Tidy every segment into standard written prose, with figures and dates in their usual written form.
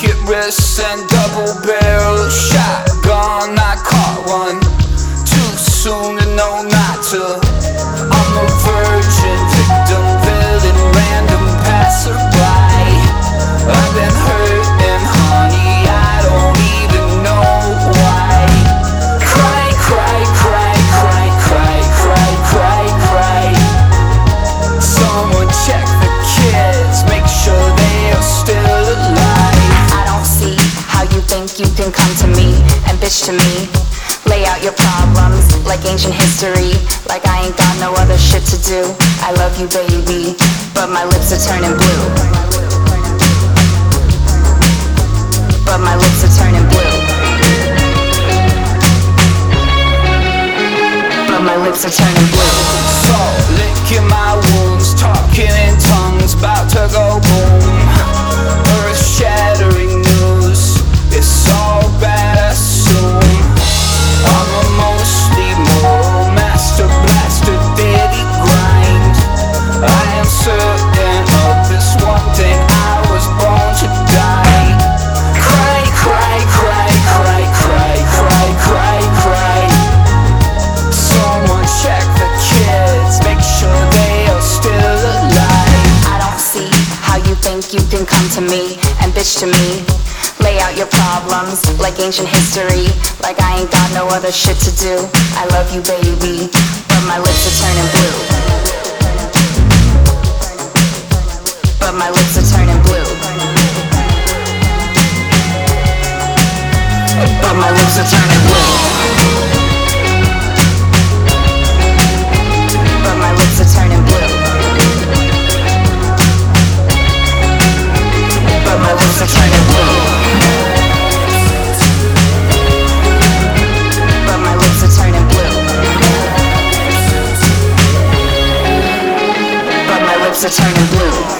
pocket wrists and double barrel shotgun. I caught one too soon to know not to. I'm a virgin, victim, villain, random passerby. I've been hurting, honey, I don't even know why. Cry, cry, cry, cry, cry, cry, cry, cry. Someone check the kids, make sure they are still alive. I don't see how you think you can come to me and bitch to me. Lay out your problems like ancient history, like I ain't got no other shit to do. I love you, baby, but my lips are turning blue. But my lips are turning blue. But my lips are turning blue. So, licking my wounds, talking in tongues, about to go boom. Earth-shattering news, it's all bad, I assume. I'm a mostly moral master blaster, daily grind. I am certain of this one thing, I was born to die. Cry, cry, cry, cry, cry, cry, cry, cry. Someone check the kids, make sure they are still alive. I don't see how you think you can come to me and bitch to me. Lay out your problems like ancient history, like I ain't got no other shit to do. I love you, baby, but my lips are turning blue. But my lips are turning blue. But my lips are turning blue. But my lips are turning blue. But my lips are turning blue. But my lips are turning blue. But my lips are turning blue.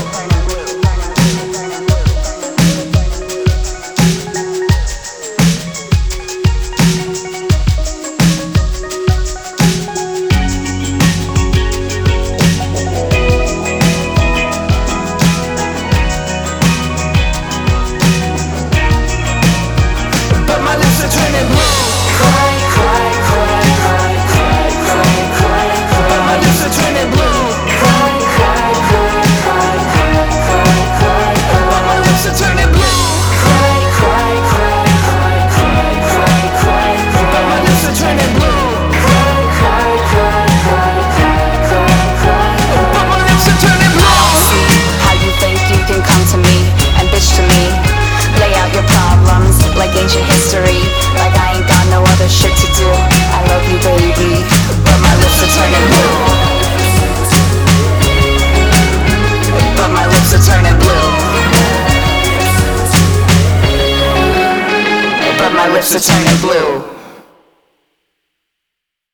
Ancient history, like I ain't got no other shit to do. I love you, baby, but my lips are turning blue. But my lips are turning blue. But my lips are turning blue.